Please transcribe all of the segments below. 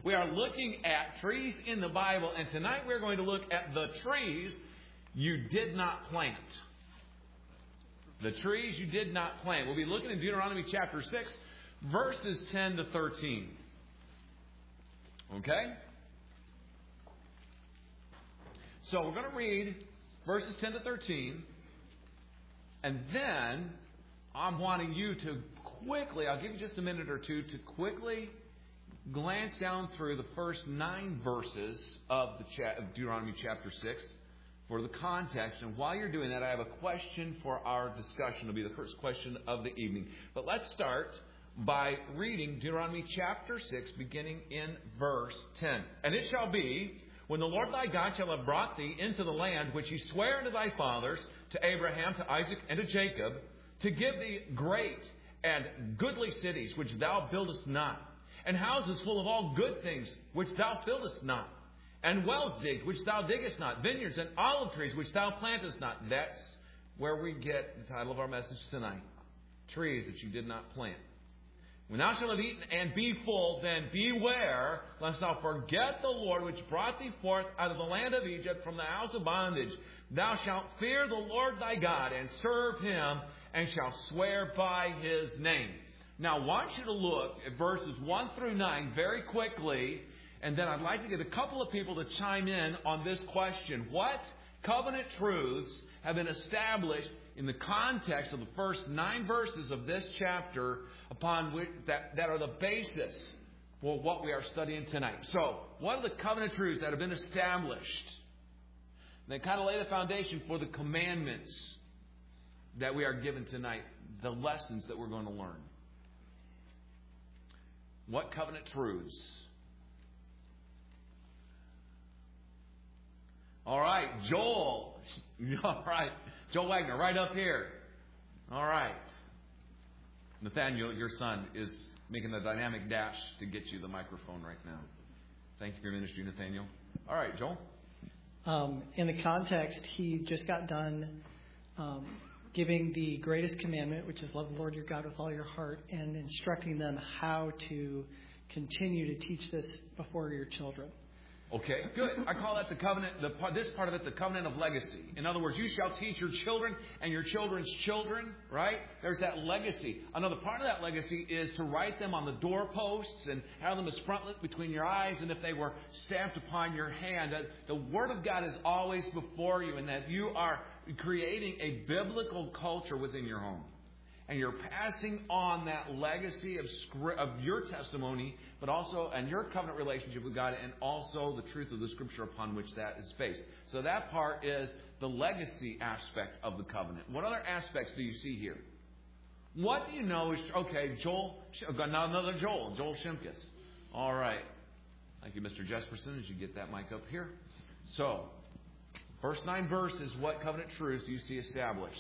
We are looking at trees in the Bible, and tonight we're going to look at the trees you did not plant. The trees you did not plant. We'll be looking at Deuteronomy chapter 6, verses 10 to 13. Okay? So we're going to read verses 10 to 13. And then I'm wanting you to quickly, I'll give you just a minute or two to quickly glance down through the first 9 verses of Deuteronomy chapter 6 for the context. And while you're doing that, I have a question for our discussion. It'll be the first question of the evening. But let's start by reading Deuteronomy chapter 6, beginning in verse 10. And it shall be, when the Lord thy God shall have brought thee into the land which he sware unto thy fathers, to Abraham, to Isaac, and to Jacob, to give thee great and goodly cities which thou buildest not, and houses full of all good things which thou fillest not, and wells digged which thou diggest not, vineyards and olive trees which thou plantest not. That's where we get the title of our message tonight. Trees that you did not plant. When thou shalt have eaten and be full, then beware lest thou forget the Lord which brought thee forth out of the land of Egypt from the house of bondage. Thou shalt fear the Lord thy God and serve him, and shalt swear by his name. Now I want you to look at verses 1 through 9 very quickly, and then I'd like to get a couple of people to chime in on this question. What covenant truths have been established in the context of the first 9 verses of this chapter upon which that are the basis for what we are studying tonight? So, what are the covenant truths that have been established? They kind of lay the foundation for the commandments that we are given tonight, the lessons that we're going to learn. What covenant truths? All right, Joel. All right, Joel Wagner, right up here. All right. Nathaniel, your son, is making a dynamic dash to get you the microphone right now. Thank you for your ministry, Nathaniel. All right, Joel. In the context, he just got done giving the greatest commandment, which is love the Lord your God with all your heart, and instructing them how to continue to teach this before your children. Okay, good. I call that the covenant, this part of it, the covenant of legacy. In other words, you shall teach your children and your children's children, right? There's that legacy. Another part of that legacy is to write them on the doorposts and have them as frontlet between your eyes, and if they were stamped upon your hand. The Word of God is always before you, and that you are creating a biblical culture within your home. And you're passing on that legacy of your testimony, but also and your covenant relationship with God, and also the truth of the Scripture upon which that is based. So that part is the legacy aspect of the covenant. What other aspects do you see here? What do you know is, okay, Joel, another Joel Shimkus. All right. Thank you, Mr. Jesperson, as you get that mic up here. So, first 9 verses, what covenant truths do you see established?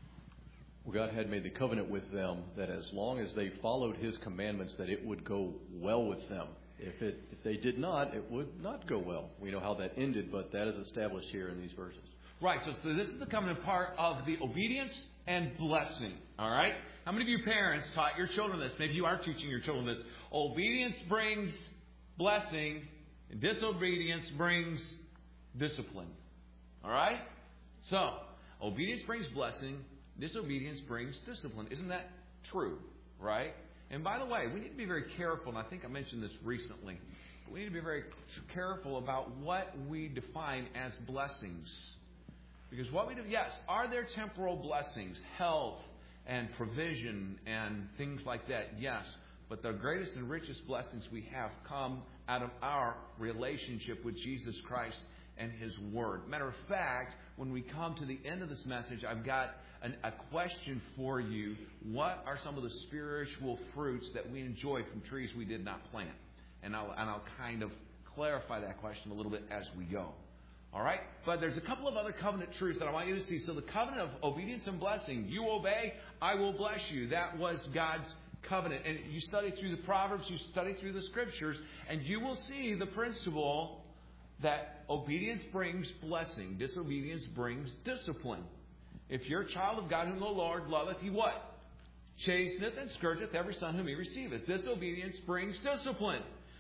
Well, God had made the covenant with them that as long as they followed His commandments, that it would go well with them. If they did not, it would not go well. We know how that ended, but that is established here in these verses. Right, so this is the covenant part of the obedience and blessing. All right? How many of you parents taught your children this? Maybe you are teaching your children this. Obedience brings blessing, and disobedience brings discipline. All right? So, obedience brings blessing, disobedience brings discipline. Isn't that true? Right? And by the way, we need to be very careful, and I think I mentioned this recently, but we need to be very careful about what we define as blessings. Because what we do, yes, are there temporal blessings, health and provision and things like that? Yes. But the greatest and richest blessings we have come out of our relationship with Jesus Christ and His Word. Matter of fact, when we come to the end of this message, I've got a question for you. What are some of the spiritual fruits that we enjoy from trees we did not plant? And I'll kind of clarify that question a little bit as we go. All right? But there's a couple of other covenant truths that I want you to see. So the covenant of obedience and blessing. You obey, I will bless you. That was God's covenant. And you study through the Proverbs, you study through the Scriptures, and you will see the principle that obedience brings blessing. Disobedience brings discipline. If you're a child of God whom the Lord loveth, He what? Chasteneth and scourgeth every son whom He receiveth. Disobedience brings discipline.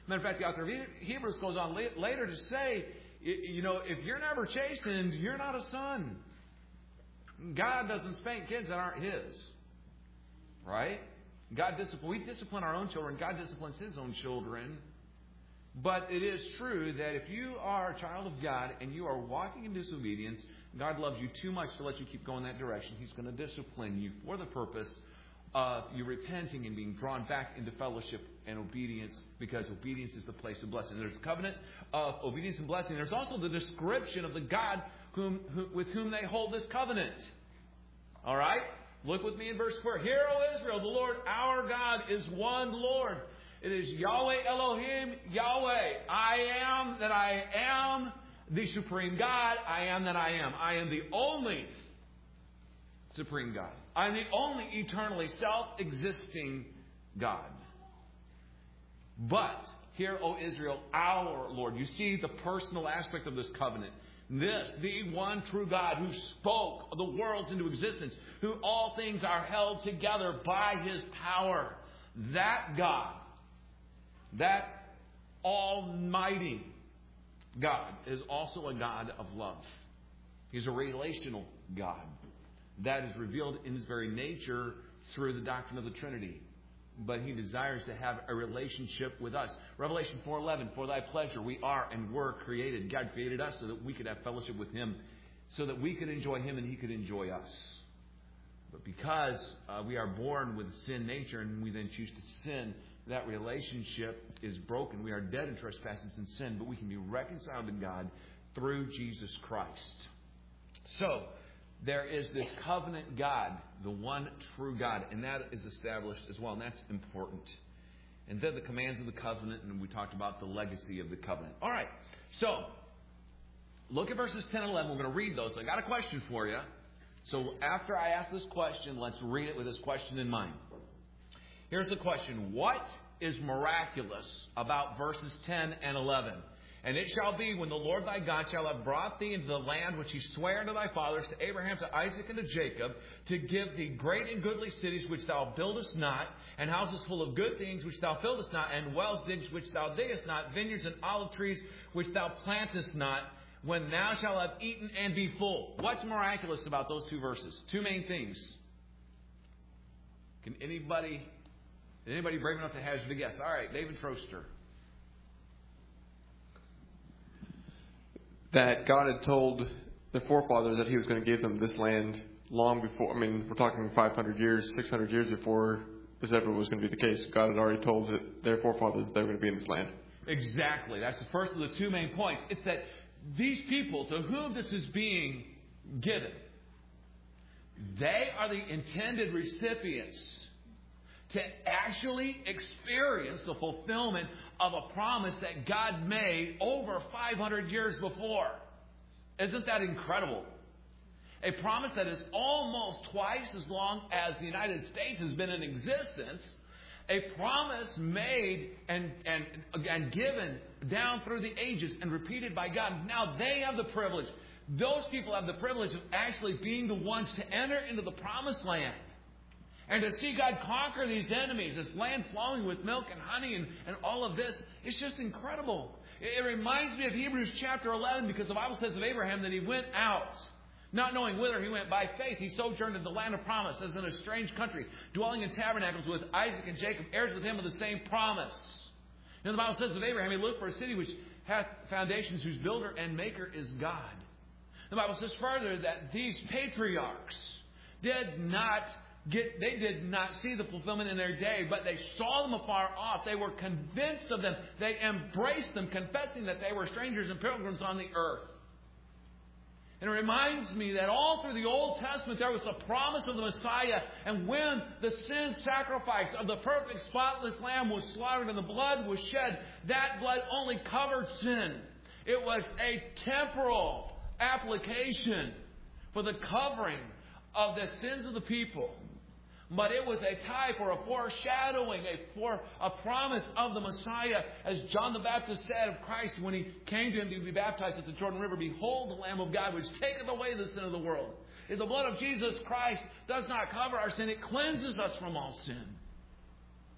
Matter of fact, the author of Hebrews goes on later to say, if you're never chastened, you're not a son. God doesn't spank kids that aren't His. Right? We discipline our own children. God disciplines His own children. But it is true that if you are a child of God and you are walking in disobedience, God loves you too much to let you keep going that direction. He's going to discipline you for the purpose of you repenting and being drawn back into fellowship and obedience, because obedience is the place of blessing. There's a covenant of obedience and blessing. There's also the description of the God with whom they hold this covenant. All right? Look with me in verse 4. Hear, O Israel, the Lord our God is one Lord. It is Yahweh Elohim, Yahweh. I am that I am, the supreme God. I am that I am. I am the only supreme God. I am the only eternally self-existing God. But, hear, O Israel, our Lord. You see the personal aspect of this covenant. This, the one true God who spoke the worlds into existence, who all things are held together by His power. That God, that almighty God, is also a God of love. He's a relational God that is revealed in His very nature through the doctrine of the Trinity. But He desires to have a relationship with us. Revelation 4:11, for Thy pleasure we are and were created. God created us so that we could have fellowship with Him, so that we could enjoy Him and He could enjoy us. But because we are born with sin nature and we then choose to sin, that relationship is broken. We are dead in trespasses and sin, but we can be reconciled to God through Jesus Christ. So, there is this covenant God, the one true God, and that is established as well, and that's important. And then the commands of the covenant, and we talked about the legacy of the covenant. All right, so look at verses 10 and 11. We're going to read those. I got a question for you. So after I ask this question, let's read it with this question in mind. Here's the question. What is miraculous about verses 10 and 11? And it shall be, when the Lord thy God shall have brought thee into the land which He sware unto thy fathers, to Abraham, to Isaac, and to Jacob, to give thee great and goodly cities which thou buildest not, and houses full of good things which thou fillest not, and wells digged which thou diggest not, vineyards and olive trees which thou plantest not, when thou shalt have eaten and be full. What's miraculous about those two verses? Two main things. Can anybody brave enough to hazard a guess? All right, David Troster. That God had told their forefathers that He was going to give them this land long before. I mean, we're talking 500 years, 600 years before this ever was going to be the case. God had already told their forefathers that they were going to be in this land. Exactly. That's the first of the two main points. It's that these people to whom this is being given, they are the intended recipients to actually experience the fulfillment of a promise that God made over 500 years before. Isn't that incredible? A promise that is almost twice as long as the United States has been in existence. A promise made and given down through the ages and repeated by God. Now they have the privilege. Those people have the privilege of actually being the ones to enter into the promised land. And to see God conquer these enemies, this land flowing with milk and honey and all of this, it's just incredible. It reminds me of Hebrews chapter 11, because the Bible says of Abraham that he went out, not knowing whither he went. By faith he sojourned in the land of promise, as in a strange country, dwelling in tabernacles with Isaac and Jacob, heirs with him of the same promise. And the Bible says of Abraham, he looked for a city which hath foundations, whose builder and maker is God. The Bible says further that these patriarchs did not see the fulfillment in their day, but they saw them afar off. They were convinced of them. They embraced them, confessing that they were strangers and pilgrims on the earth. And it reminds me that all through the Old Testament there was the promise of the Messiah. And when the sin sacrifice of the perfect, spotless Lamb was slaughtered and the blood was shed, that blood only covered sin. It was a temporal application for the covering of the sins of the people. But it was a type or a foreshadowing, a promise of the Messiah. As John the Baptist said of Christ when he came to him to be baptized at the Jordan River, "Behold the Lamb of God, which taketh away the sin of the world." If the blood of Jesus Christ does not cover our sin, it cleanses us from all sin.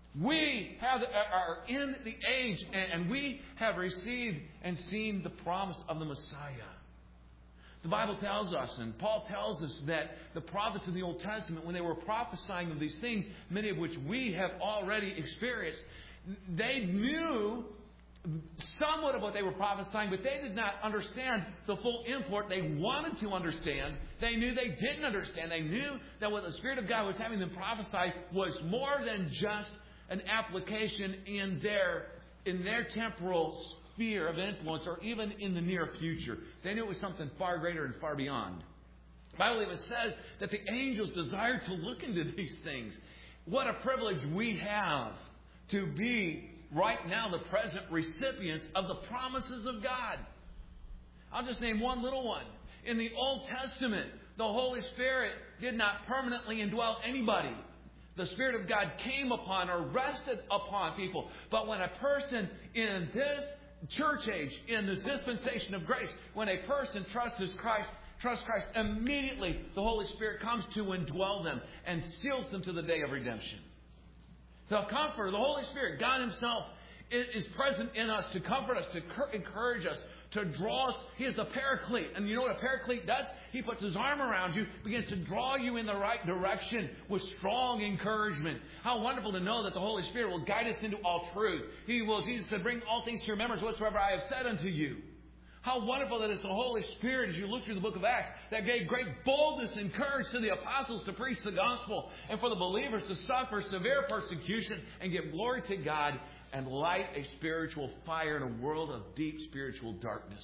We are in the age, and we have received and seen the promise of the Messiah. The Bible tells us, and Paul tells us, that the prophets in the Old Testament, when they were prophesying of these things, many of which we have already experienced, they knew somewhat of what they were prophesying, but they did not understand the full import. They wanted to understand. They knew they didn't understand. They knew that what the Spirit of God was having them prophesy was more than just an application in their temporal sphere of influence, or even in the near future. They knew it was something far greater and far beyond. The Bible even says that the angels desire to look into these things. What a privilege we have to be right now the present recipients of the promises of God. I'll just name one little one. In the Old Testament, the Holy Spirit did not permanently indwell anybody. The Spirit of God came upon or rested upon people. But when a person in this church age, in this dispensation of grace, when a person trusts Christ, immediately the Holy Spirit comes to indwell them and seals them to the day of redemption. The Comforter, the Holy Spirit, God Himself, is present in us to comfort us, to encourage us, to draw us. He is the Paraclete. And you know what a Paraclete does? He puts His arm around you, begins to draw you in the right direction with strong encouragement. How wonderful to know that the Holy Spirit will guide us into all truth. Jesus said, bring all things to your remembrance whatsoever I have said unto you. How wonderful that it's the Holy Spirit, as you look through the book of Acts, that gave great boldness and courage to the apostles to preach the gospel, and for the believers to suffer severe persecution and give glory to God and light a spiritual fire in a world of deep spiritual darkness.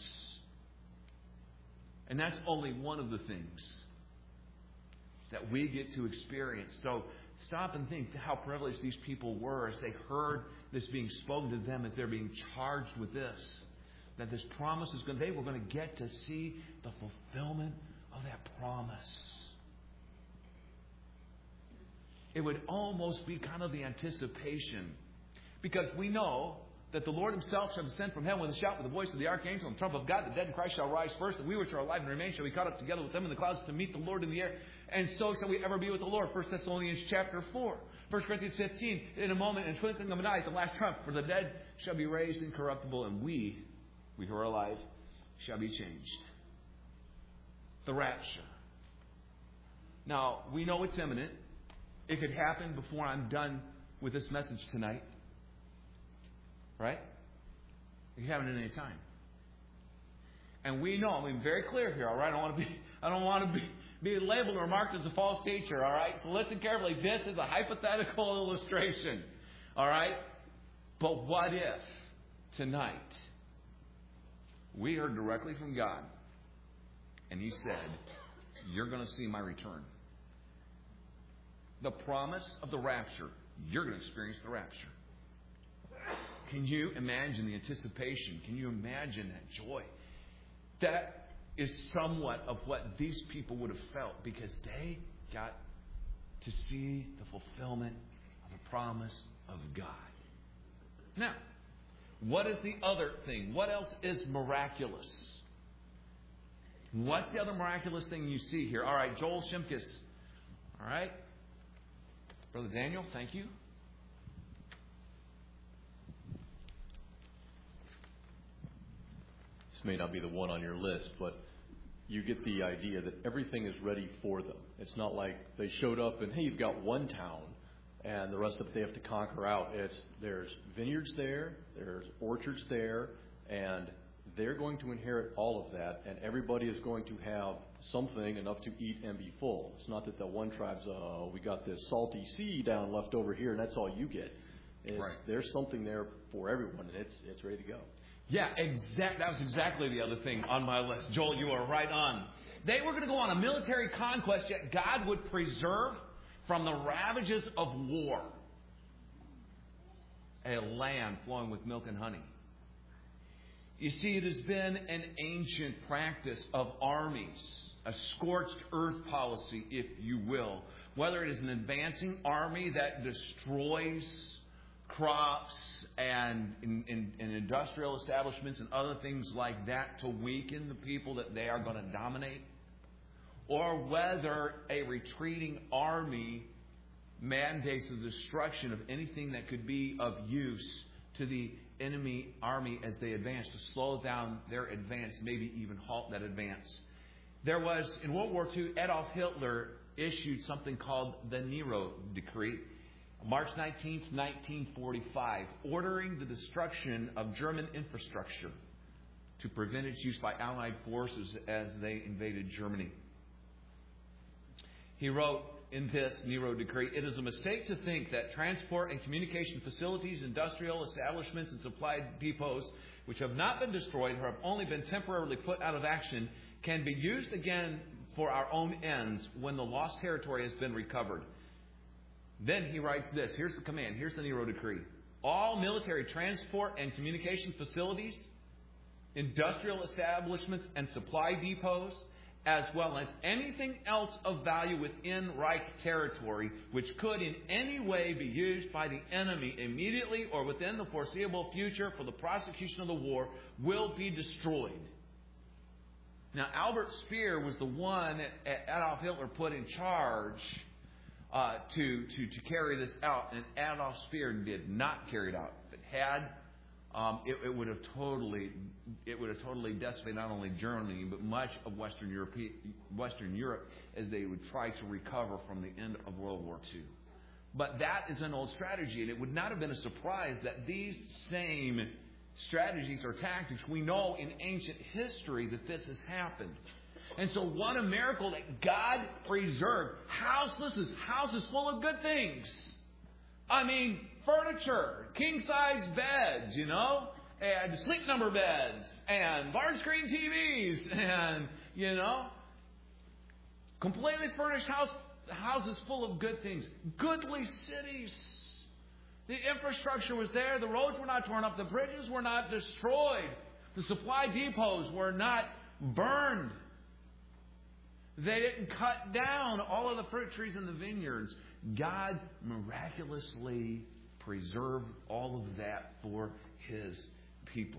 And that's only one of the things that we get to experience. So stop and think how privileged these people were as they heard this being spoken to them, as they're being charged with this. That this promise is they were going to get to see the fulfillment of that promise. It would almost be kind of the anticipation. Because we know that the Lord Himself shall descend from heaven with a shout, with the voice of the archangel and the trump of God. The dead in Christ shall rise first, and we which are alive and remain shall be caught up together with them in the clouds to meet the Lord in the air. And so shall we ever be with the Lord. 1 Thessalonians chapter 4. 1 Corinthians 15. In a moment, in the twinkling of an eye, at the last trump, for the dead shall be raised incorruptible, and we who are alive shall be changed. The rapture. Now, we know it's imminent. It could happen before I'm done with this message tonight. Right? It could happen at any time. And we know, I'm being very clear here, all right? I don't want to be labeled or marked as a false teacher, all right? So listen carefully. This is a hypothetical illustration, all right? But what if tonight we heard directly from God, and He said, you're going to see my return. The promise of the rapture, you're going to experience the rapture. Can you imagine the anticipation? Can you imagine that joy? That is somewhat of what these people would have felt, because they got to see the fulfillment of the promise of God. Now, what is the other thing? What else is miraculous? What's the other miraculous thing you see here? All right, Joel Shimkus. All right. Brother Daniel, thank you. This may not be the one on your list, but you get the idea that everything is ready for them. It's not like they showed up and, hey, you've got one town, and the rest of it they have to conquer out. There's vineyards there, there's orchards there, and they're going to inherit all of that, and everybody is going to have something enough to eat and be full. It's not that the one tribe's, we got this salty sea down left over here, and that's all you get. Right. There's something there for everyone, and it's ready to go. Yeah, that was exactly the other thing on my list. Joel, you are right on. They were going to go on a military conquest, yet God would preserve from the ravages of war a land flowing with milk and honey. You see, it has been an ancient practice of armies, a scorched earth policy, if you will. Whether it is an advancing army that destroys crops and in industrial establishments and other things like that to weaken the people that they are going to dominate, or whether a retreating army mandates the destruction of anything that could be of use to the enemy army as they advance, to slow down their advance, maybe even halt that advance. There was, in World War II, Adolf Hitler issued something called the Nero Decree, March 19th, 1945, ordering the destruction of German infrastructure to prevent its use by Allied forces as they invaded Germany. He wrote in this Nero Decree, "It is a mistake to think that transport and communication facilities, industrial establishments, and supply depots, which have not been destroyed or have only been temporarily put out of action, can be used again for our own ends when the lost territory has been recovered." Then he writes this. Here's the command. Here's the Nero Decree. "All military transport and communication facilities, industrial establishments, and supply depots, as well as anything else of value within Reich territory which could in any way be used by the enemy immediately or within the foreseeable future for the prosecution of the war, will be destroyed." Now, Albert Speer was the one that Adolf Hitler put in charge to carry this out, and Adolf Speer did not carry it out. If it had, it would have totally decimated not only Germany but much of Western Europe as they would try to recover from the end of World War II. But that is an old strategy, and it would not have been a surprise that these same strategies or tactics, we know in ancient history that this has happened. And so what a miracle that God preserved houses full of good things. I mean, furniture, king-size beds, and sleep number beds, and large screen TVs, and, completely furnished houses full of good things. Goodly cities. The infrastructure was there. The roads were not torn up. The bridges were not destroyed. The supply depots were not burned. They didn't cut down all of the fruit trees in the vineyards. God miraculously preserved all of that for His people.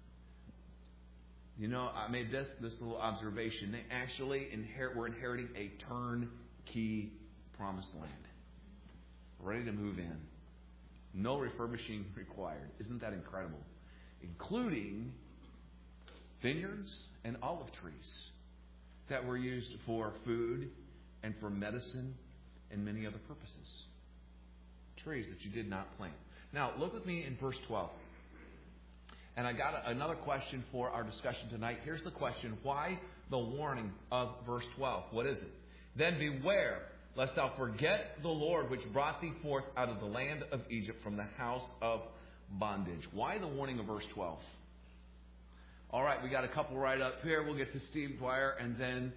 I made this little observation. They actually were inheriting a turnkey promised land. Ready to move in. No refurbishing required. Isn't that incredible? Including vineyards and olive trees that were used for food and for medicine and many other purposes. Trees that you did not plant. Now, look with me in verse 12. And I got another question for our discussion tonight. Here's the question. Why the warning of verse 12? What is it? "Then beware, lest thou forget the Lord, which brought thee forth out of the land of Egypt from the house of bondage." Why the warning of verse 12? All right, we got a couple right up here. We'll get to Steve Dwyer and then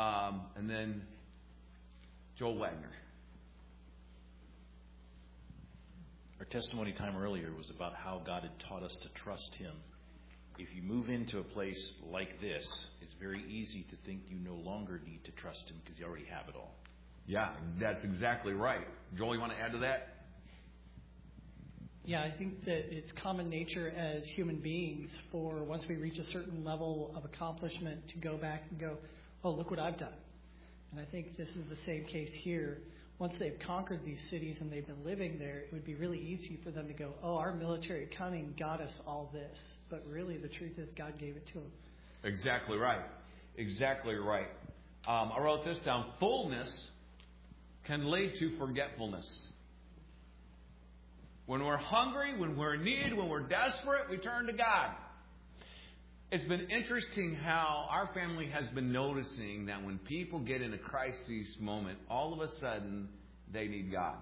Joel Wagner. Our testimony time earlier was about how God had taught us to trust Him. If you move into a place like this, it's very easy to think you no longer need to trust Him because you already have it all. Yeah, that's exactly right. Joel, you want to add to that? Yeah, I think that it's common nature as human beings for once we reach a certain level of accomplishment to go back and go, "Oh, look what I've done." And I think this is the same case here. Once they've conquered these cities and they've been living there, it would be really easy for them to go, "Oh, our military cunning got us all this." But really, the truth is God gave it to them. Exactly right. Exactly right. I wrote this down. Fullness can lead to forgetfulness. When we're hungry, when we're in need, when we're desperate, we turn to God. It's been interesting how our family has been noticing that when people get in a crisis moment, all of a sudden they need God.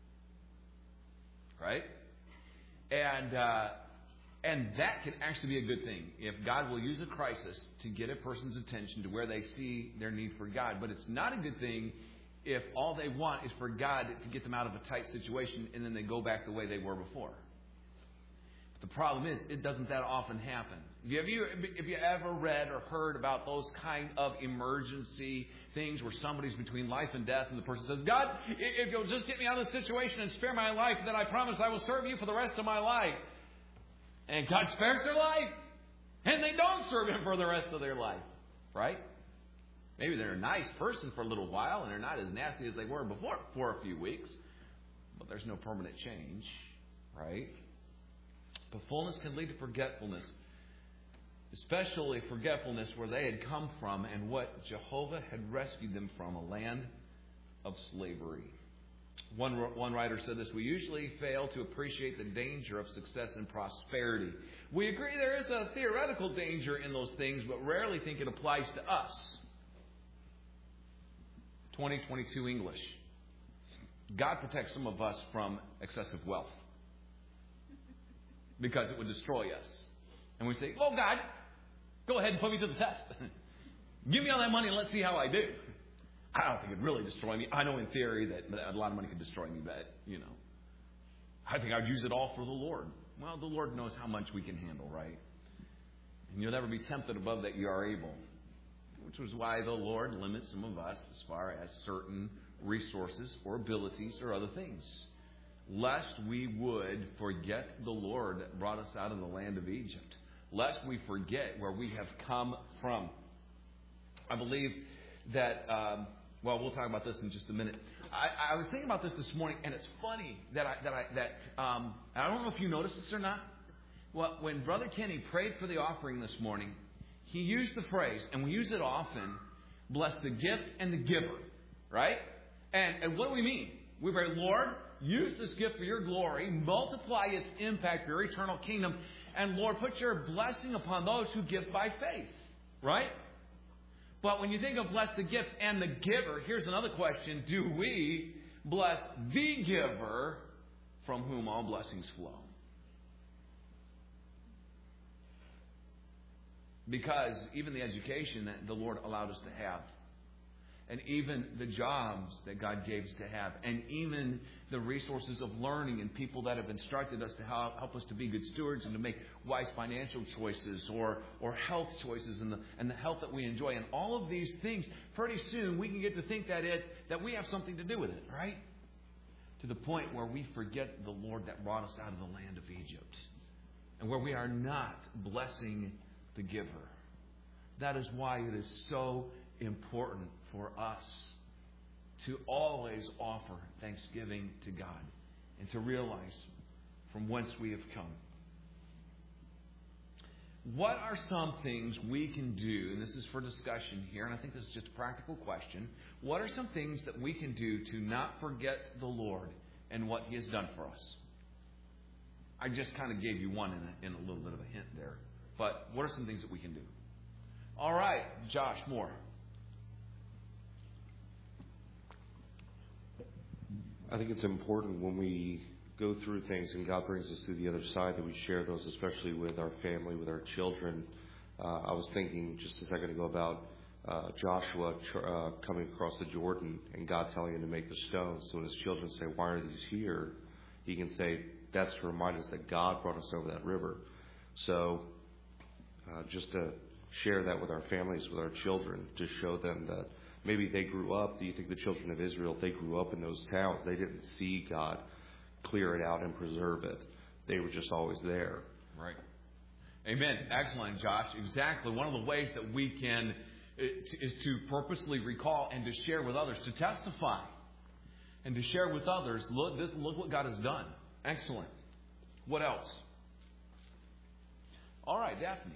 Right? And that can actually be a good thing if God will use a crisis to get a person's attention to where they see their need for God. But it's not a good thing if all they want is for God to get them out of a tight situation and then they go back the way they were before. But the problem is, it doesn't that often happen. Have you ever read or heard about those kind of emergency things where somebody's between life and death and the person says, "God, if you'll just get me out of this situation and spare my life, then I promise I will serve you for the rest of my life." And God spares their life. And they don't serve Him for the rest of their life. Right? Maybe they're a nice person for a little while and they're not as nasty as they were before for a few weeks. but there's no permanent change, right? But fullness can lead to forgetfulness, especially forgetfulness where they had come from and what Jehovah had rescued them from, a land of slavery. One writer said this: we usually fail to appreciate the danger of success and prosperity. We agree there is a theoretical danger in those things, but rarely think it applies to us. 2022 English. God protects some of us from excessive wealth because it would destroy us. And we say, oh God, go ahead and put me to the test. Give me all that money and let's see how I do. I don't think it'd really destroy me. I know in theory that a lot of money could destroy me, but, I think I'd use it all for the Lord. Well, the Lord knows how much we can handle, right? And you'll never be tempted above that you are able. Which was why the Lord limits some of us as far as certain resources or abilities or other things. Lest we would forget the Lord that brought us out of the land of Egypt. Lest we forget where we have come from. I believe that... we'll talk about this in just a minute. I was thinking about this morning, and it's funny that I don't know if you noticed this or not. Well, when Brother Kenny prayed for the offering this morning, he used the phrase, and we use it often, bless the gift and the giver, right? And what do we mean? We pray, Lord, use this gift for your glory, multiply its impact for your eternal kingdom, and Lord, put your blessing upon those who give by faith, right? But when you think of bless the gift and the giver, here's another question. Do we bless the giver from whom all blessings flow? Because even the education that the Lord allowed us to have, and even the jobs that God gave us to have, and even the resources of learning and people that have instructed us to help us to be good stewards and to make wise financial choices or health choices and the health that we enjoy, and all of these things, pretty soon we can get to think that we have something to do with it, right? To the point where we forget the Lord that brought us out of the land of Egypt, and where we are not blessing the giver. That is why it is so important for us to always offer thanksgiving to God and to realize from whence we have come. What are some things we can do, and this is for discussion here, and I think this is just a practical question. What are some things that we can do to not forget the Lord and what He has done for us? I just kind of gave you one in a little bit of a hint there. But what are some things that we can do? All right, Josh Moore. I think it's important when we go through things and God brings us to the other side that we share those, especially with our family, with our children. I was thinking just a second ago about Joshua coming across the Jordan and God telling him to make the stones. So when his children say, why are these here? He can say, that's to remind us that God brought us over that river. So just to share that with our families, with our children, to show them that maybe they grew up. Do you think the children of Israel, they grew up in those towns? They didn't see God clear it out and preserve it. They were just always there. Right. Amen. Excellent, Josh. Exactly. One of the ways that we can is to purposely recall and to share with others, to testify and to share with others. Look what God has done. Excellent. What else? All right, Daphne.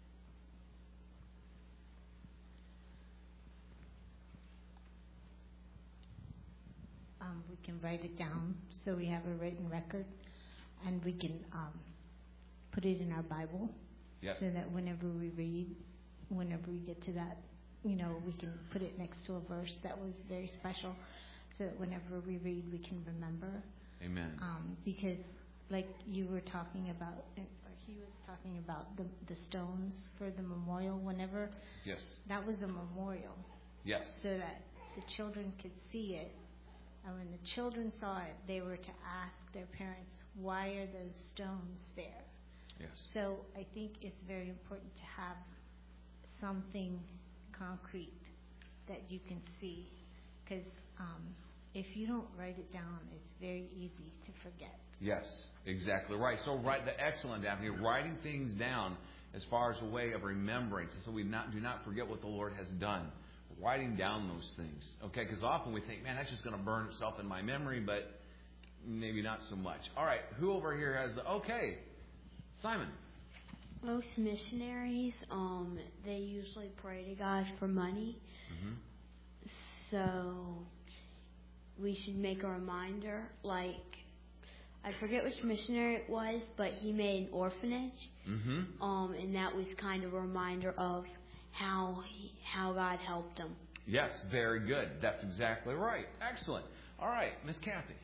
We can write it down so we have a written record, and we can put it in our Bible. Yes. So that whenever we get to that, we can put it next to a verse that was very special, so that whenever we read, we can remember. Amen. Because, like you were talking about, or he was talking about the stones for the memorial. Whenever, yes, that was a memorial. Yes. So that the children could see it. And when the children saw it, they were to ask their parents, why are those stones there? Yes. So I think it's very important to have something concrete that you can see. Because if you don't write it down, it's very easy to forget. Yes, exactly right. So excellent, Daphne. Writing things down as far as a way of remembering, so we do not forget what the Lord has done. Writing down those things, okay? Because often we think, man, that's just going to burn itself in my memory, but maybe not so much. All right, who over here has the... Okay, Simon. Most missionaries, they usually pray to God for money. Mm-hmm. So we should make a reminder, like, I forget which missionary it was, but he made an orphanage. Mm-hmm. And that was kind of a reminder of how God helped him. Yes, very good. That's exactly right. Excellent. All right, Miss Kathy.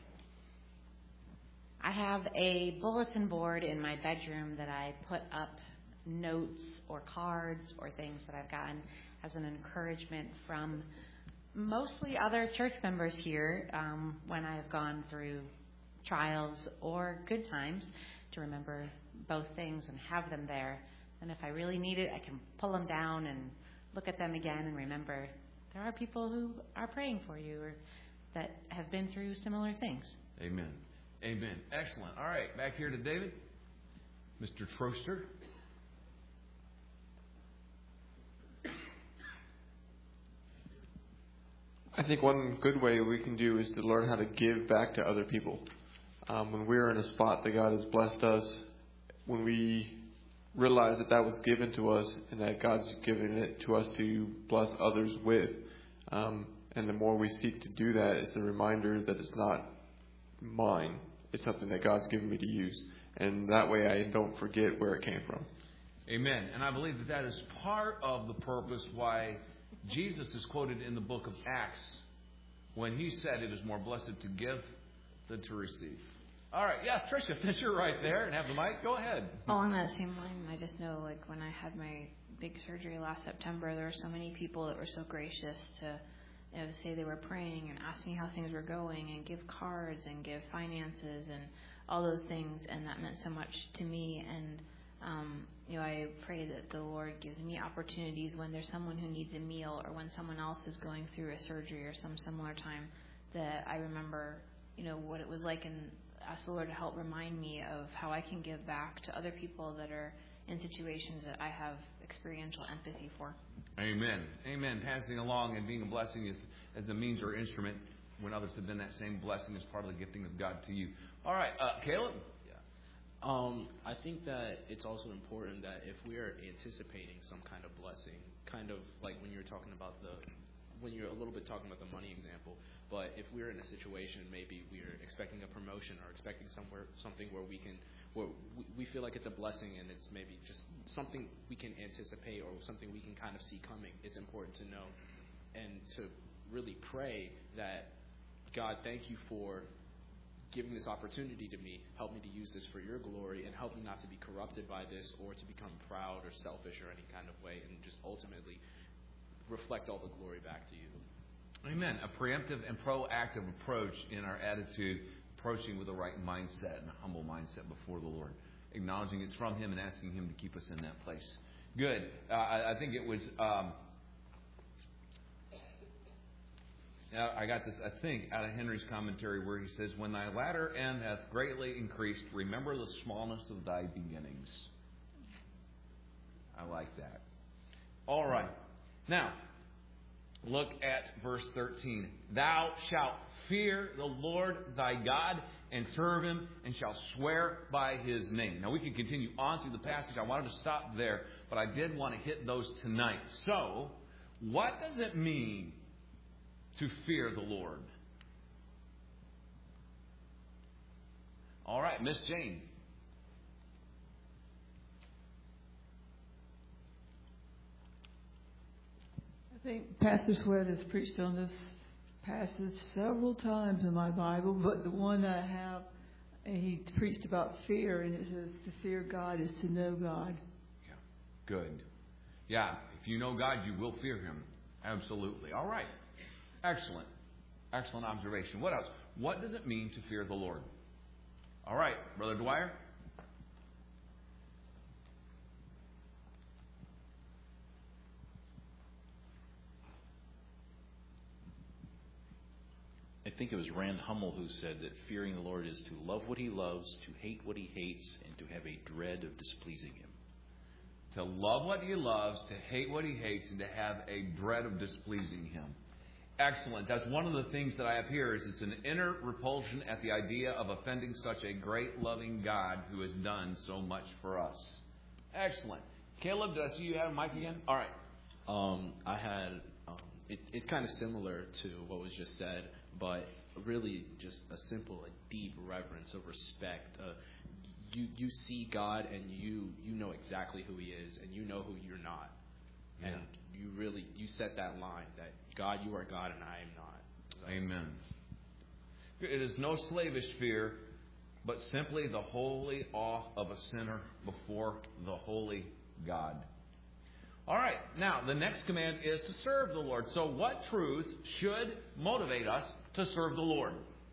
I have a bulletin board in my bedroom that I put up notes or cards or things that I've gotten as an encouragement from mostly other church members here when I have gone through trials or good times, to remember both things and have them there. And if I really need it, I can pull them down and look at them again and remember there are people who are praying for you or that have been through similar things. Amen. Amen. Excellent. All right, back here to David. Mr. Troster. I think one good way we can do is to learn how to give back to other people. When we're in a spot that God has blessed us, when we realize that that was given to us and that God's given it to us to bless others with, and the more we seek to do that, it's a reminder that it's not mine. It's something that God's given me to use. And that way I don't forget where it came from. Amen. And I believe that that is part of the purpose why Jesus is quoted in the book of Acts when he said it is more blessed to give than to receive. All right. Yes, Tricia, since you're right there and have the mic, go ahead. Oh, on that same line, I just know, like, when I had my big surgery last September, there were so many people that were so gracious to say they were praying and ask me how things were going and give cards and give finances and all those things, and that meant so much to me. And I pray that the Lord gives me opportunities when there's someone who needs a meal or when someone else is going through a surgery or some similar time, that I remember, what it was like, and ask the Lord to help remind me of how I can give back to other people that are in situations that I have experiential empathy for. Amen. Amen. Passing along and being a blessing as a means or instrument when others have been that same blessing as part of the gifting of God to you. All right, Caleb? I think that it's also important that if we are anticipating some kind of blessing, kind of like when you're talking about when you're a little bit talking about the money example, but if we're in a situation, maybe we're expecting a promotion or expecting something where we feel like it's a blessing and it's maybe just something we can anticipate or something we can kind of see coming, it's important to know and to really pray that, God, thank you for giving this opportunity to me. Help me to use this for your glory, and help me not to be corrupted by this or to become proud or selfish or any kind of way, and just ultimately reflect all the glory back to you. Amen. A preemptive and proactive approach in our attitude, approaching with the right mindset and a humble mindset before the Lord, acknowledging it's from Him and asking Him to keep us in that place. Good. I think it was... I got this, I think, out of Henry's commentary where he says, when thy latter end hath greatly increased, remember the smallness of thy beginnings. I like that. All right. Now, look at verse 13. Thou shalt fear the Lord thy God and serve Him, and shalt swear by His name. Now, we can continue on through the passage. I wanted to stop there, but I did want to hit those tonight. So, what does it mean to fear the Lord? All right, Miss Jane. I think Pastor Sweat has preached on this passage several times in my Bible, but the one I have, he preached about fear, and it says to fear God is to know God. Yeah, good. Yeah, if you know God, you will fear Him. Absolutely. All right. Excellent. Excellent observation. What else? What does it mean to fear the Lord? All right, Brother Dwyer. I think it was Rand Hummel who said that fearing the Lord is to love what He loves, to hate what He hates, and to have a dread of displeasing Him. To love what He loves, to hate what He hates, and to have a dread of displeasing Him. Excellent. That's one of the things that I have here is it's an inner repulsion at the idea of offending such a great, loving God who has done so much for us. Excellent. Caleb, did I see you have a mic again? All right. I had, it's kind of similar to what was just said, but really just a simple, a deep reverence, a respect. You see God and you know exactly who He is, and you know who you're not. Yeah. And you set that line that God, you are God and I am not. So. Amen. It is no slavish fear, but simply the holy awe of a sinner before the holy God. All right. Now, the next command is to serve the Lord. So what truth should motivate us to serve the Lord?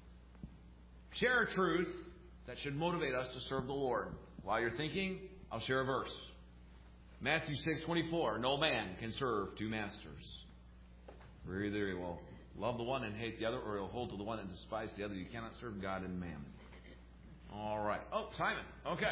Share a truth that should motivate us to serve the Lord. While you're thinking, I'll share a verse. Matthew 6:24. No man can serve two masters. For either he will love the one and hate the other, or he'll hold to the one and despise the other. You cannot serve God and mammon. All right. Oh, Simon. Okay.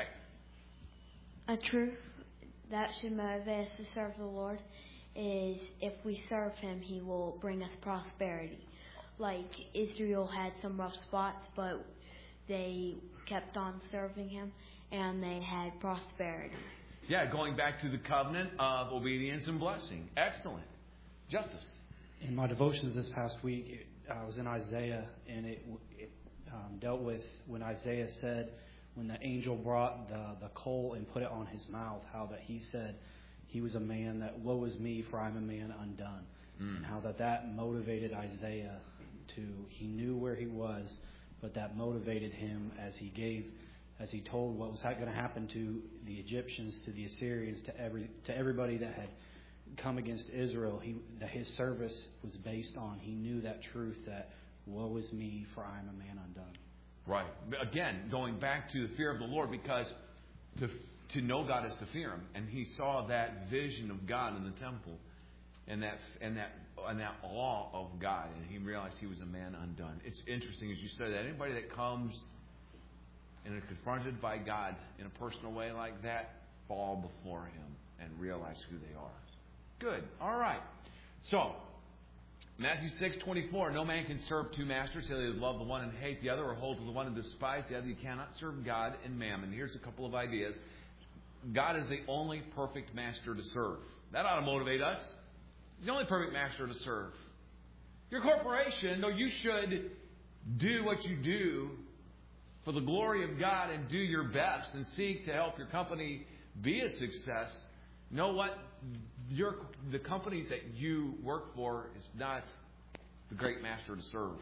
A truth that should motivate us to serve the Lord is if we serve Him, He will bring us prosperity. Like Israel had some rough spots, but they kept on serving Him, and they had prosperity. Yeah, going back to the covenant of obedience and blessing. Excellent. Justice. In my devotions this past week, I was in Isaiah, and it dealt with when Isaiah said, when the angel brought the coal and put it on his mouth, how that he said he was a man that, woe is me, for I'm a man undone. And how that motivated Isaiah he knew where he was, but that motivated him as he told what was going to happen to the Egyptians, to the Assyrians, to everybody that had come against Israel. That his service was based on. He knew that truth that woe is me, for I am a man undone. Right. Again, going back to the fear of the Lord, because to know God is to fear Him, and he saw that vision of God in the temple, and that awe of God, and he realized he was a man undone. It's interesting as you study that anybody that comes and is confronted by God in a personal way like that, fall before Him and realize who they are. Good. All right. So, Matthew 6:24. No man can serve two masters. He'll either love the one and hate the other, or hold to the one and despise the other. You cannot serve God and mammon. Here's a couple of ideas. God is the only perfect master to serve. That ought to motivate us. He's the only perfect master to serve. Your corporation, though you should do what you do for the glory of God and do your best and seek to help your company be a success, know what? The company that you work for is not the great master to serve.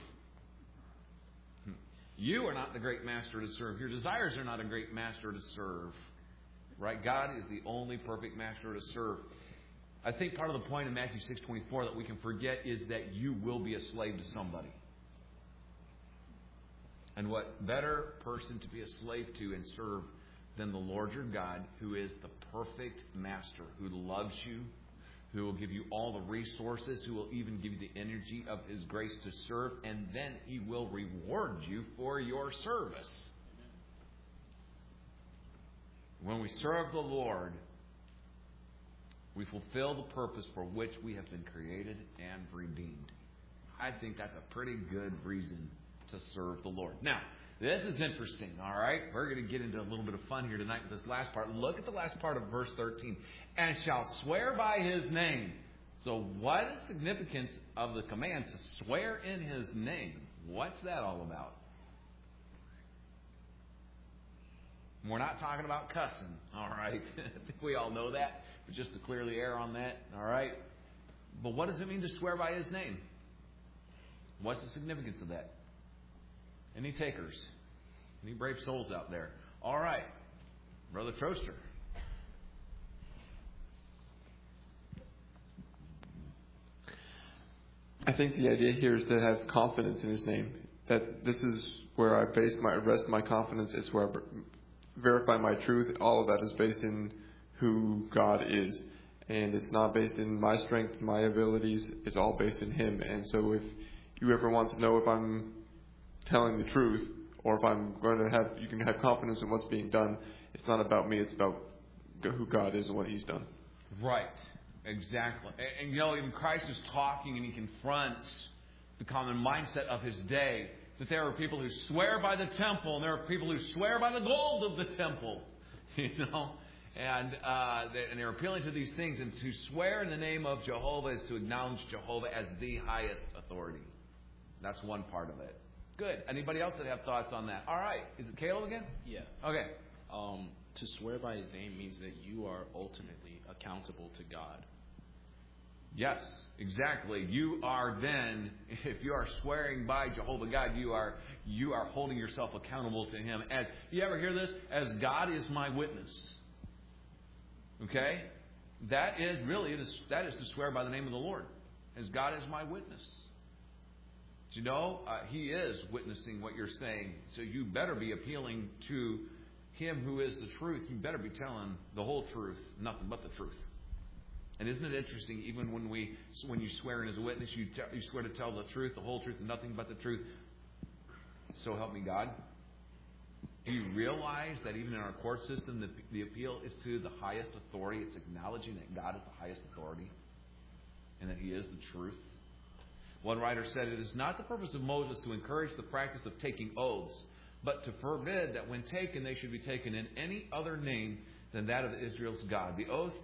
You are not the great master to serve. Your desires are not a great master to serve. Right? God is the only perfect master to serve. I think part of the point in Matthew 6:24 that we can forget is that you will be a slave to somebody. And what better person to be a slave to and serve than the Lord your God, who is the perfect master, who loves you, who will give you all the resources, who will even give you the energy of His grace to serve, and then He will reward you for your service. When we serve the Lord, we fulfill the purpose for which we have been created and redeemed. I think that's a pretty good reason to serve the Lord. Now, this is interesting, all right? We're going to get into a little bit of fun here tonight with this last part. Look at the last part of verse 13. And shall swear by His name. So what is the significance of the command to swear in His name? What's that all about? We're not talking about cussing, all right? I think we all know that, but just to clear the air on that, all right? But what does it mean to swear by His name? What's the significance of that? Any takers? Any brave souls out there? All right. Brother Troster. I think the idea here is to have confidence in His name. That this is where I rest my confidence. It's where I verify my truth. All of that is based in who God is. And it's not based in my strength, my abilities. It's all based in Him. And so if you ever want to know if I'm telling the truth, or if I'm going to have, you can have confidence in what's being done, it's not about me, it's about who God is and what He's done. Right. Exactly. And you know, even Christ is talking and He confronts the common mindset of his day. That there are people who swear by the temple, and there are people who swear by the gold of the temple. And they're appealing to these things. And to swear in the name of Jehovah is to acknowledge Jehovah as the highest authority. That's one part of it. Good. Anybody else that have thoughts on that? All right. Is it Caleb again? Yeah. Okay. To swear by his name means that you are ultimately accountable to God. Yes, exactly. You are then, if you are swearing by Jehovah God, you are holding yourself accountable to Him. As you ever hear this? As God is my witness. Okay? That is to swear by the name of the Lord. As God is my witness. You know, He is witnessing what you're saying. So you better be appealing to Him who is the truth. You better be telling the whole truth, nothing but the truth. And isn't it interesting, even when you swear in as a witness, you swear to tell the truth, the whole truth, and nothing but the truth. So help me God. Do you realize that even in our court system, the appeal is to the highest authority? It's acknowledging that God is the highest authority and that He is the truth. One writer said, "It is not the purpose of Moses to encourage the practice of taking oaths, but to forbid that when taken, they should be taken in any other name than that of Israel's God. The oath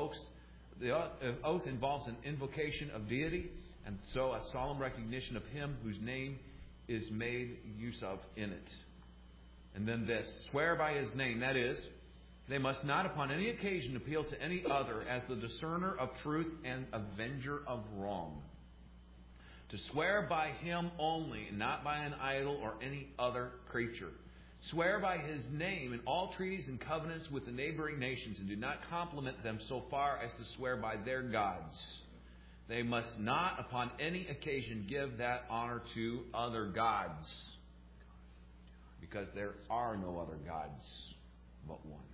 involves an invocation of deity, and so a solemn recognition of Him whose name is made use of in it." And then this, swear by His name, that is, they must not upon any occasion appeal to any other as the discerner of truth and avenger of wrong. To swear by Him only, and not by an idol or any other creature. Swear by His name in all treaties and covenants with the neighboring nations, and do not compliment them so far as to swear by their gods. They must not upon any occasion give that honor to other gods, because there are no other gods but one.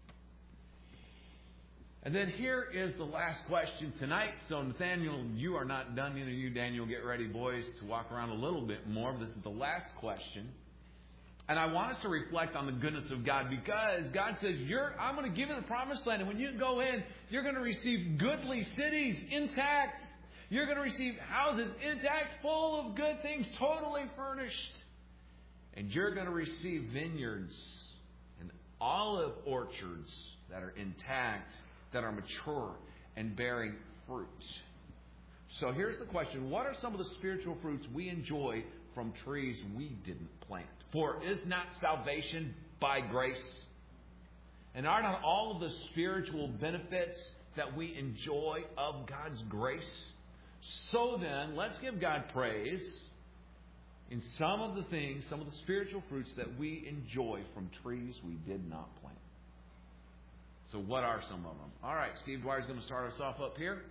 And then here is the last question tonight. So Nathaniel, you are not done. You, Daniel, get ready, boys, to walk around a little bit more. This is the last question. And I want us to reflect on the goodness of God, because God says, I'm going to give you the promised land. And when you go in, you're going to receive goodly cities intact. You're going to receive houses intact, full of good things, totally furnished. And you're going to receive vineyards and olive orchards that are intact, that are mature and bearing fruit. So here's the question. What are some of the spiritual fruits we enjoy from trees we didn't plant? For is not salvation by grace? And are not all of the spiritual benefits that we enjoy of God's grace? So then, let's give God praise in some of the things, some of the spiritual fruits that we enjoy from trees we did not plant. So what are some of them? All right, Steve Dwyer's going to start us off up here.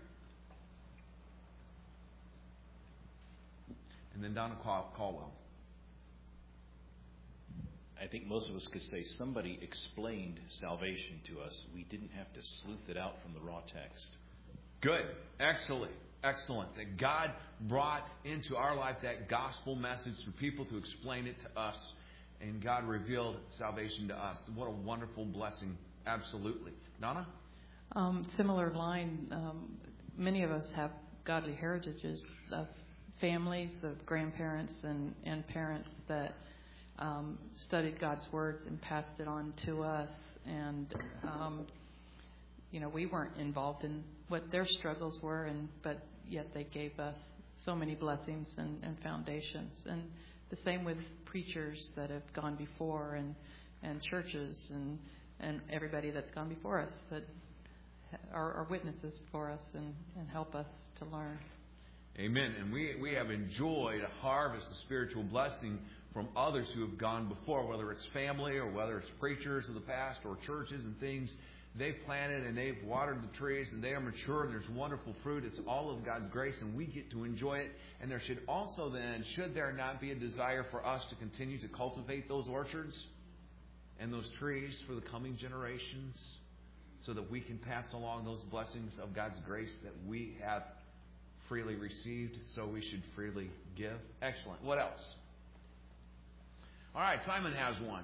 And then Donna Caldwell. I think most of us could say somebody explained salvation to us. We didn't have to sleuth it out from the raw text. Good. Excellent. Excellent. That God brought into our life that gospel message for people to explain it to us. And God revealed salvation to us. What a wonderful blessing. Absolutely. Donna? Similar line. Many of us have godly heritages of families, of grandparents and parents that studied God's words and passed it on to us. And, we weren't involved in what their struggles were, but yet they gave us so many blessings and foundations. And the same with preachers that have gone before and churches and everybody that's gone before us that are witnesses for us and help us to learn. Amen. And we have enjoyed a harvest of spiritual blessing from others who have gone before, whether it's family or whether it's preachers of the past or churches and things. They've planted and they've watered the trees and they are mature and there's wonderful fruit. It's all of God's grace and we get to enjoy it. And there should also then, should there not be a desire for us to continue to cultivate those orchards and those trees for the coming generations so that we can pass along those blessings of God's grace that we have freely received, so we should freely give. Excellent. What else? All right, Simon has one.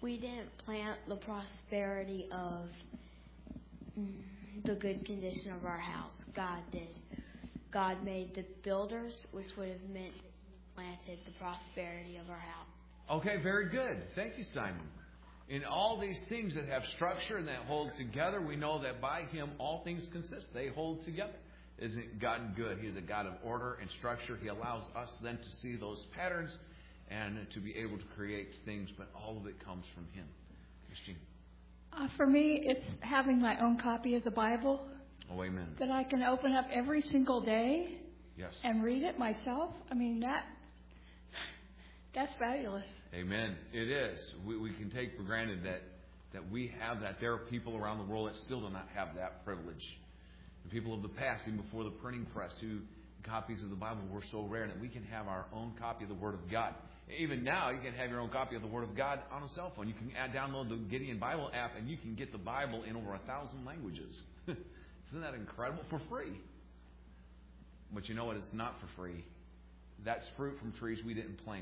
we didn't plant the prosperity of the good condition of our house. God did. God made the builders, which would have meant planted the prosperity of our house. Okay, very good. Thank you, Simon. In all these things that have structure and that hold together, we know that by Him all things consist. They hold together. Isn't God good? He is a God of order and structure. He allows us then to see those patterns and to be able to create things, but all of it comes from Him. Christine. For me, it's having my own copy of the Bible. Oh, amen. That I can open up every single day. Yes. And read it myself. I mean, that's fabulous. Amen. It is. We can take for granted that we have that. There are people around the world that still do not have that privilege. The people of the past, even before the printing press, who copies of the Bible were so rare that we can have our own copy of the Word of God. Even now, you can have your own copy of the Word of God on a cell phone. You can download the Gideon Bible app, and you can get the Bible in over 1,000 languages. Isn't that incredible? For free. But you know what? It's not for free. That's fruit from trees we didn't plant.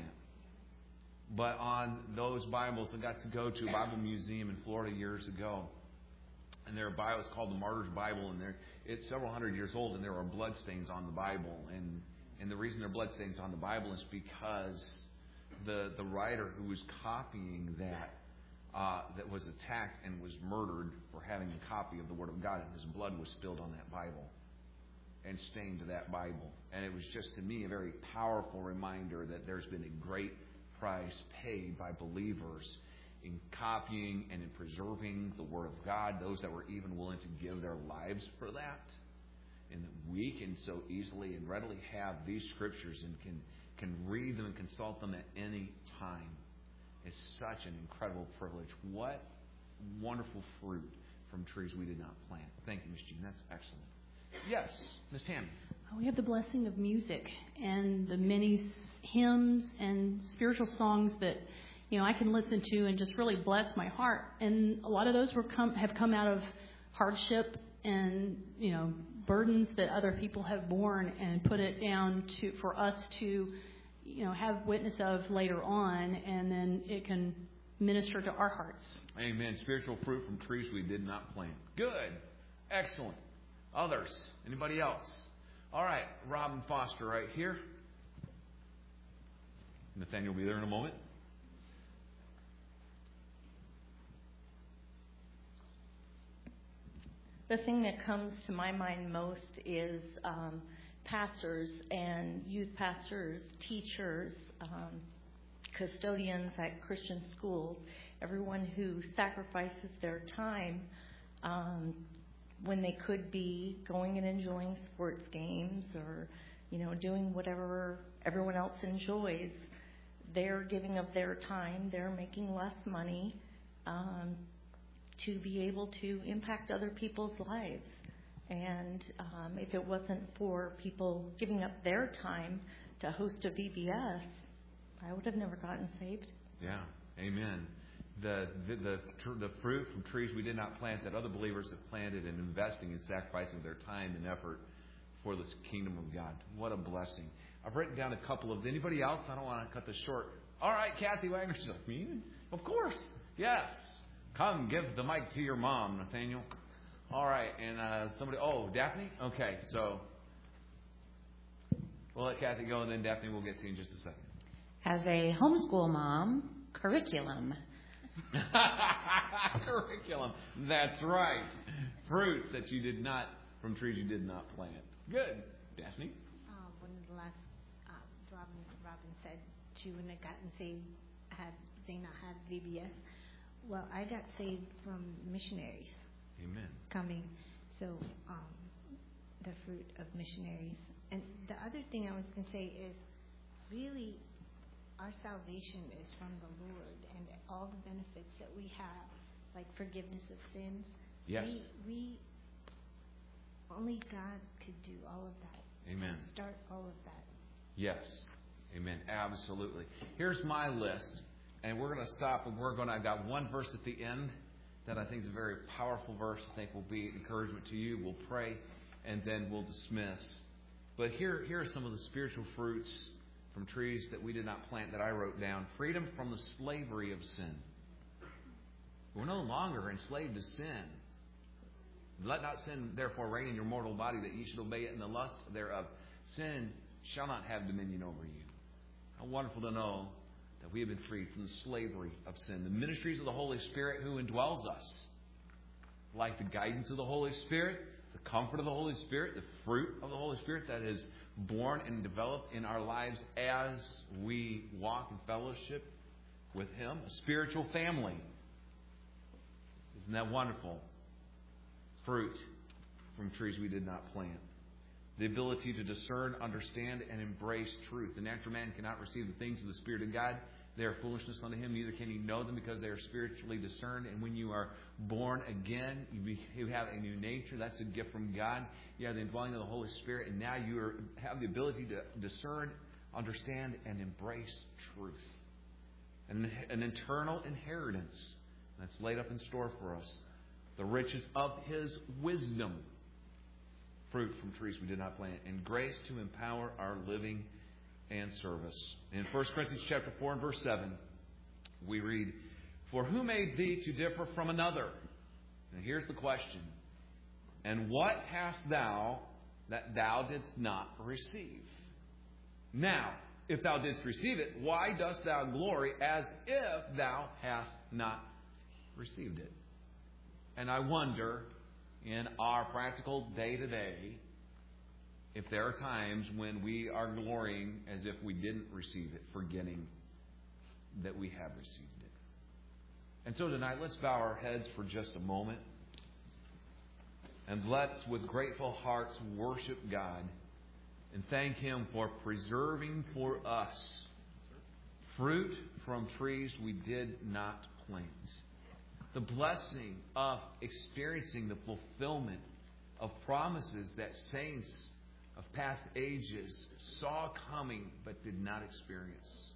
But on those Bibles, I got to go to a Bible museum in Florida years ago. And there are Bibles called the Martyr's Bible, and it's several hundred years old, and there are bloodstains on the Bible. And the reason there are bloodstains on the Bible is because the writer who was copying that was attacked and was murdered for having a copy of the Word of God, and his blood was spilled on that Bible and stained that Bible. And it was just, to me, a very powerful reminder that there's been a great price paid by believers in copying and in preserving the Word of God, those that were even willing to give their lives for that. And that we can so easily and readily have these Scriptures and can read them and consult them at any time. It's such an incredible privilege. What wonderful fruit from trees we did not plant. Thank you, Ms. Jean. That's excellent. Yes, Ms. Tammy. We have the blessing of music and the many hymns and spiritual songs that I can listen to and just really bless my heart. And a lot of those have come out of hardship and burdens that other people have borne and put it down for us to have witness of later on, and then it can minister to our hearts. Amen. Spiritual fruit from trees we did not plant. Good. Excellent. Others? Anybody else? All right. Robin Foster right here. Nathaniel will be there in a moment. The thing that comes to my mind most is pastors and youth pastors, teachers, custodians at Christian schools, everyone who sacrifices their time when they could be going and enjoying sports games or, doing whatever everyone else enjoys. They're giving of their time. They're making less money to be able to impact other people's lives. And if it wasn't for people giving up their time to host a VBS, I would have never gotten saved. Yeah, amen. The fruit from trees we did not plant that other believers have planted and investing and sacrificing their time and effort for this kingdom of God. What a blessing. I've written down a couple of... Anybody else? I don't want to cut this short. All right, Kathy Wagner. She's like, me? Of course. Yes. Come, give the mic to your mom, Nathaniel. All right, and somebody... Oh, Daphne? Okay, so we'll let Kathy go, and then Daphne will get to you in just a second. As a homeschool mom, curriculum. Curriculum. That's right. Fruits that you did not... from trees you did not plant. Good. Daphne? One of the last, Robin said, she wouldn't have gotten saved had they not had VBS. Well, I got saved from missionaries. Amen. Coming. So, the fruit of missionaries. And the other thing I was going to say is, really, our salvation is from the Lord, and all the benefits that we have, like forgiveness of sins. Yes. We only God could do all of that. Amen. Start all of that. Yes. Amen. Absolutely. Here's my list, and we're going to stop, and I've got one verse at the end that I think is a very powerful verse. I think will be encouragement to you. We'll pray, and then we'll dismiss. But here are some of the spiritual fruits from trees that we did not plant that I wrote down. Freedom from the slavery of sin. We're no longer enslaved to sin. Let not sin therefore reign in your mortal body, that ye should obey it in the lust thereof. Sin shall not have dominion over you. How wonderful to know that we have been freed from the slavery of sin. The ministries of the Holy Spirit who indwells us, like the guidance of the Holy Spirit, the comfort of the Holy Spirit, the fruit of the Holy Spirit that is born and developed in our lives as we walk in fellowship with Him. A spiritual family. Isn't that wonderful? Fruit from trees we did not plant. The ability to discern, understand, and embrace truth. The natural man cannot receive the things of the Spirit of God. They are foolishness unto him, neither can he know them because they are spiritually discerned. And when you are born again, you have a new nature. That's a gift from God. You have the indwelling of the Holy Spirit, and now you have the ability to discern, understand, and embrace truth. And an eternal inheritance that's laid up in store for us. The riches of His wisdom. Fruit from trees we did not plant. And grace to empower our living and service. In 1 Corinthians chapter 4 and verse 7, we read, "For who made thee to differ from another?" And here's the question. "And what hast thou that thou didst not receive? Now, if thou didst receive it, why dost thou glory as if thou hast not received it?" And I wonder, in our practical day-to-day, if there are times when we are glorying as if we didn't receive it, forgetting that we have received it. And so tonight, let's bow our heads for just a moment. And let's, with grateful hearts, worship God and thank Him for preserving for us fruit from trees we did not plant. The blessing of experiencing the fulfillment of promises that saints of past ages saw coming but did not experience.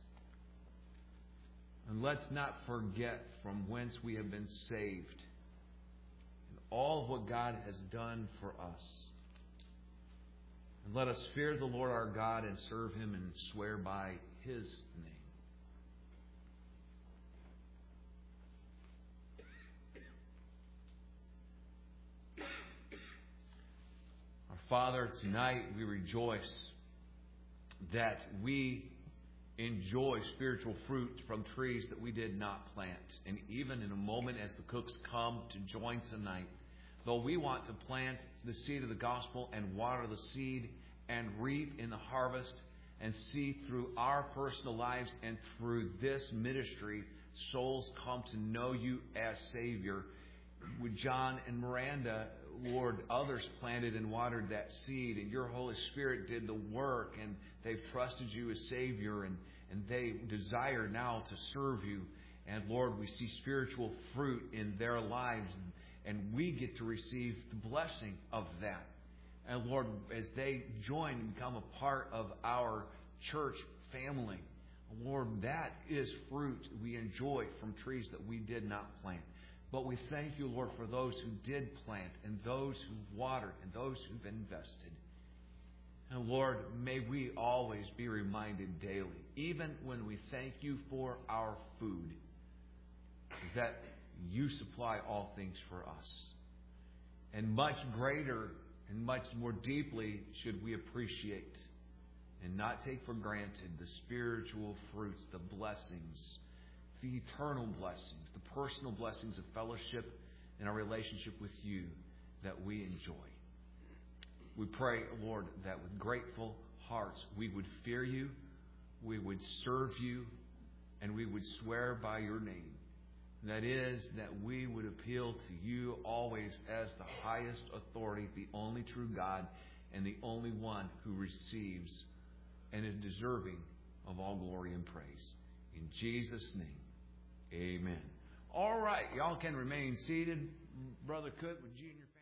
And let's not forget from whence we have been saved and all of what God has done for us. And let us fear the Lord our God and serve Him and swear by His name. Father, tonight we rejoice that we enjoy spiritual fruit from trees that we did not plant. And even in a moment as the cooks come to join tonight, though we want to plant the seed of the gospel and water the seed and reap in the harvest and see through our personal lives and through this ministry, souls come to know You as Savior. With John and Miranda, Lord, others planted and watered that seed, and Your Holy Spirit did the work, and they've trusted You as Savior, and they desire now to serve You. And Lord, we see spiritual fruit in their lives, and we get to receive the blessing of that. And Lord, as they join and become a part of our church family, Lord, that is fruit we enjoy from trees that we did not plant. But we thank You, Lord, for those who did plant and those who watered and those who've invested. And Lord, may we always be reminded daily, even when we thank You for our food, that You supply all things for us. And much greater and much more deeply should we appreciate and not take for granted the spiritual fruits, the blessings, the eternal blessings, the personal blessings of fellowship and our relationship with You that we enjoy. We pray, Lord, that with grateful hearts we would fear You, we would serve You, and we would swear by Your name. That is, that we would appeal to You always as the highest authority, the only true God, and the only one who receives and is deserving of all glory and praise. In Jesus' name, amen. All right, y'all can remain seated. Brother Cook, would you and your family...